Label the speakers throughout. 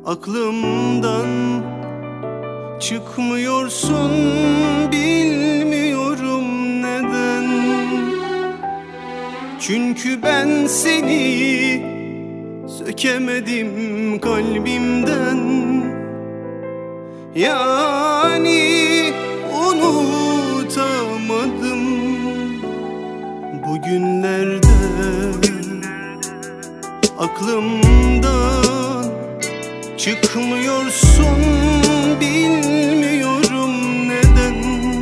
Speaker 1: Aklımdan çıkmıyorsun, bilmiyorum neden. Çünkü ben seni sökemedim kalbimden. Yani unutamadım bugünlerde. Aklımdan çıkmıyorsun, bilmiyorum neden.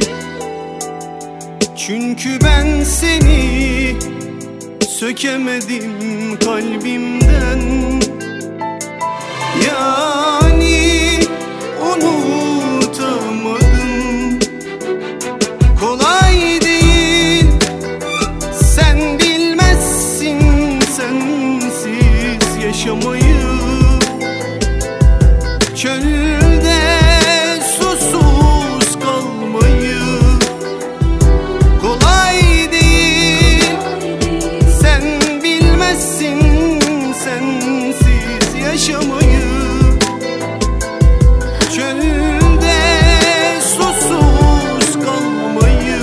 Speaker 1: Çünkü ben seni sökemedim kalbimden. Yani unutamadım. Kolay değil, sen bilmezsin sensiz yaşamayı. Çölde susuz kalmayı. Kolay değil, sen bilmezsin sensiz yaşamayı. Çölde susuz kalmayı.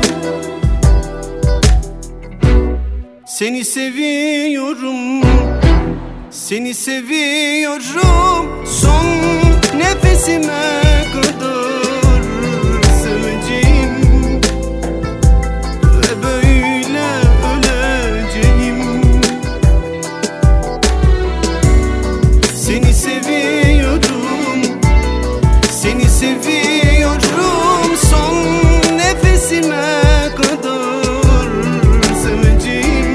Speaker 1: Seni seviyorum, seni seviyorum. Son nefesime kadar seveceğim ve böyle öleceğim. Seni seviyorum, seni seviyorum. Son nefesime kadar seveceğim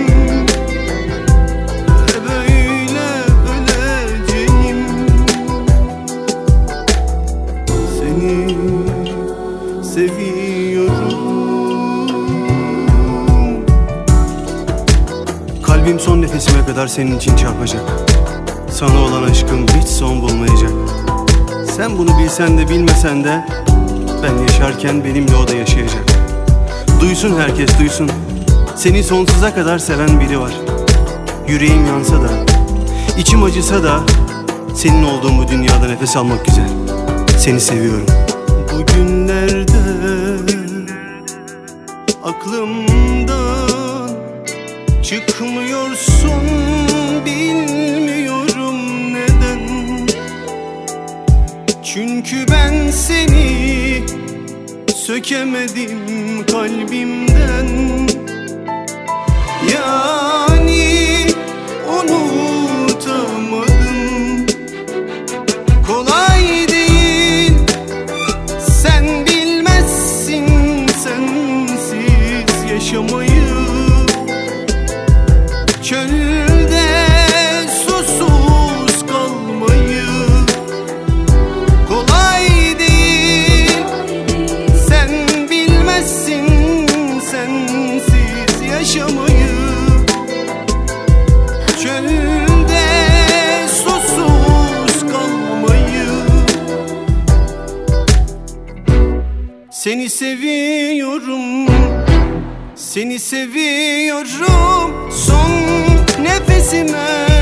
Speaker 1: ve böyle öleceğim. Seni seviyorum. Kalbim son nefesime kadar senin için çarpacak. Sana olan aşkım hiç son bulmayacak. Sen bunu bilsen de bilmesen de ben yaşarken benimle o da yaşayacak. Duysun herkes, duysun. Seni sonsuza kadar seven biri var. Yüreğim yansa da, içim acısa da senin olduğun bu dünyada nefes almak güzel. Seni seviyorum. Bugünlerde aklımdan çıkmıyorsun, bilmiyorum neden. Çünkü ben seni sökemedim kalbimden. Yani unutamadım. Kolay değil, sen bilmezsin sensiz yaşamayı. Çölde susuz kalmayı. Kolay değil, sen bilmezsin sensiz yaşamayı. Çölde susuz kalmayı. Seni seviyorum, seni seviyorum. Son nefesime